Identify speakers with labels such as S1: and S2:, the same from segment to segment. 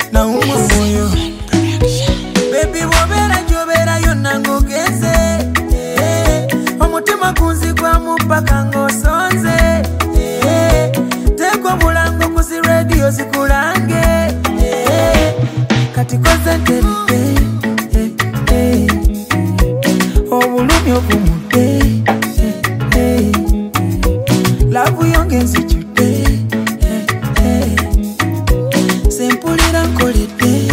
S1: na umoyo. Baby wobera jobera yonna ngogeze, omutima kunzigwa mupaka ng'osonze, tekwa mulango kuzi radio zikulange, kati koze nterite, obulumi obumude, lavu yonge nzijudde, sempulira nkoledde,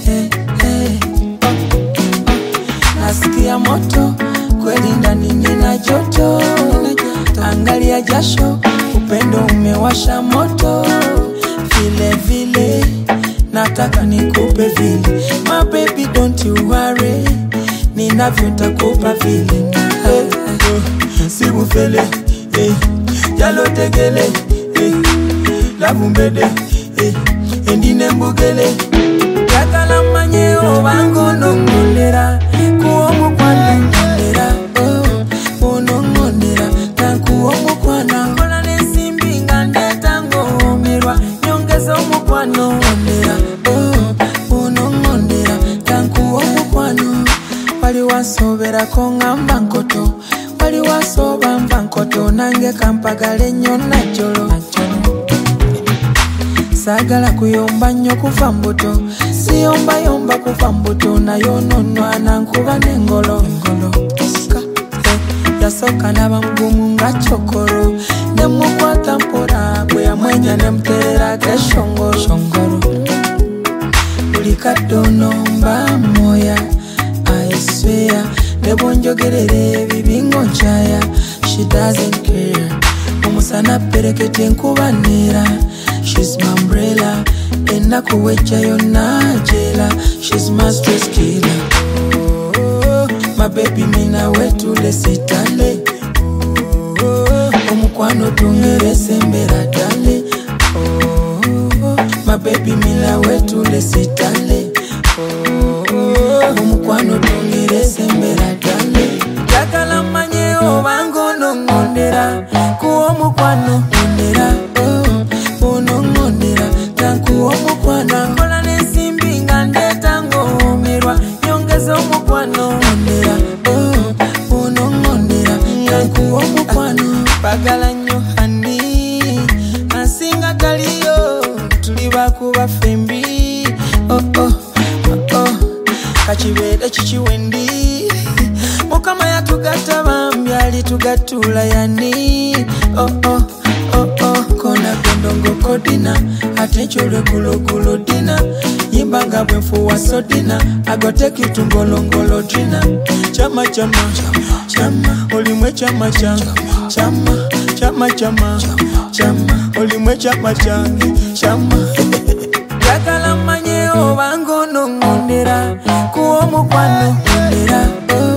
S1: nasikia moto kweli ndani nina joto, angalia jasho upendo umewasha moto, vile vile nataka nikupe vile, my baby don't you worry, ninavyo nitakupa vile, sibufele jalo tegele lavu mbede endine mbugele yakala manye obango nongondera kuomu kwana ngondera onongondera tankuomu kwana ngola nesimbi ngandeta ngomerwa nyongeza omukwano ngondera onongondera tankuomu kwano wali wasobera ko ngamba nkoto wali wasoba mba nkoto nange kampagale nnyo najjolo sagala kuyomba nnyo kuva mbuto siyombayomba kuva mbuto nayo nonwana nkuba n'engolo yasoka naba mugumu nga chokoro nemukwata mpora bwe yamwenya nemuterera geshongoro buli kaddono mba moya I swear nebonjogerere bibingo nchaya she doesn't care umusana perekete nkubanira she's my umbrella enaku wecha yonna jela she's my stress killer my baby mina wetule sitale omukwano tungerese mbera dale my baby mina wetule sitale omukwano tungerese mbera dale yakala manye obango nongondera kuwo mukwano ngondera onongondera tankuwo mukwano ngola nesimbi ngandeta ngomerwa nyongeza omukwano ngondera onongondera tankuwo mukwano bagala nnyo hani asinga taliyo tuli bakuba fembi kachibede chichiwendi mukama yatugata bambi alitugatula yani kona gondongo kodina atechole kulo dina yimbanga bwenfuwa sodina agote kitungolongolo dina chama olimwe chama olimwe chama yakala manye obango nongondera kuwo mukwano ngondera